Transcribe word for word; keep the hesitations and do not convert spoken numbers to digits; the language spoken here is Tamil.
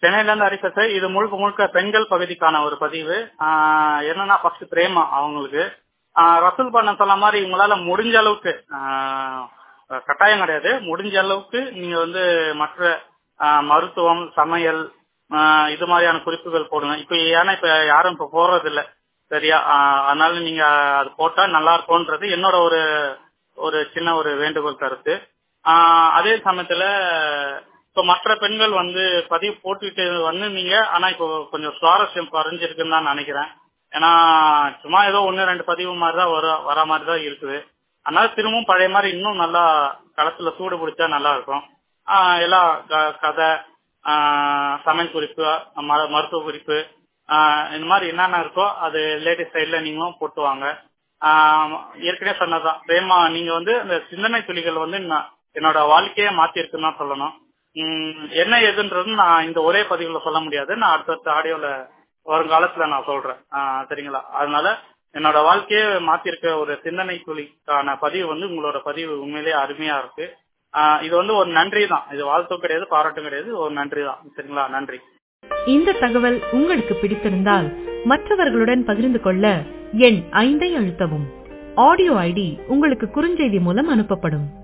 சென்னையில இருந்து ஹரி பேசுறேன். இது முழுக்க முழுக்க பெண்கள் பகுதிக்கான ஒரு பதிவு. ஆஹ் என்னன்னா ஃபர்ஸ்ட் பிரேமா அவங்களுக்கு ஆஹ் ரசூல் பண்ண சொன்ன மாதிரி உங்களால முடிஞ்ச அளவுக்கு ஆஹ் கட்டாயம் கிடையாது, முடிஞ்ச அளவுக்கு நீங்க வந்து மற்ற ஆஹ் மருத்துவம், சமையல் ஆஹ் இது மாதிரியான குறிப்புகள் போடுங்க. இப்ப ஏன்னா இப்ப யாரும் இப்ப போடுறது இல்ல சரியா, ஆஹ் அதனால நீங்க அது போட்டா நல்லா இருக்கும்ன்றது என்னோட ஒரு ஒரு சின்ன ஒரு வேண்டுகோள் கருத்து. ஆஹ் அதே சமயத்துல இப்ப மற்ற பெண்கள் வந்து பதிவு போட்டுக்கிட்டு வந்து நீங்க ஆனா இப்போ கொஞ்சம் சுவாரஸ்யம் குறைஞ்சிருக்குன்னு தான் நினைக்கிறேன். ஏன்னா சும்மா ஏதோ ஒன்னு ரெண்டு பதிவு மாதிரிதான் வர வர மாதிரிதான் இருக்குது. அதனால திரும்பவும் பழைய மாதிரி இன்னும் நல்லா களத்துல சூடு பிடிச்சா நல்லா இருக்கும். ஆஹ் எல்லாம் க- கதை, ஆஹ் சமையல் குறிப்பு, ம- மருத்துவ குறிப்பு, ஆஹ் இந்த மாதிரி என்னென்ன இருக்கோ அது லேட்டஸ்ட் சைட்ல நீங்களும் போட்டு வாங்க. ஆஹ் ஏற்கனவே சொன்னதான் பிரேமா, நீங்க வந்து அந்த சிந்தனை துளிகள் வந்து நான் என்னோட வாழ்க்கையே மாத்திருக்குன்னு தான் சொல்லணும். உம் என்ன ஏதுன்றது நான் இந்த ஒரே பதிவுல சொல்ல முடியாது, நான் அடுத்தடுத்த ஆடியோல வருங்காலத்துல நான் சொல்றேன். ஆஹ் சரிங்களா? அதனால என்னோட வாழ்க்கையே மாத்திருக்க ஒரு சிந்தனை துளிக்கான பதிவு வந்து உங்களோட பதிவு உண்மையிலேயே அருமையா இருக்கு. ஆஹ் இது வந்து ஒரு நன்றி தான், இது வாழ்த்தும் கிடையாது, பாராட்டும் கிடையாது, ஒரு நன்றி தான். சரிங்களா? நன்றி. இந்த தகவல் உங்களுக்கு பிடித்திருந்தால் மற்றவர்களுடன் பகிர்ந்து கொள்ள எண் ஐந்தை அழுத்தவும். ஆடியோ ஐடி உங்களுக்கு குறுஞ்செய்தி மூலம் அனுப்பப்படும்.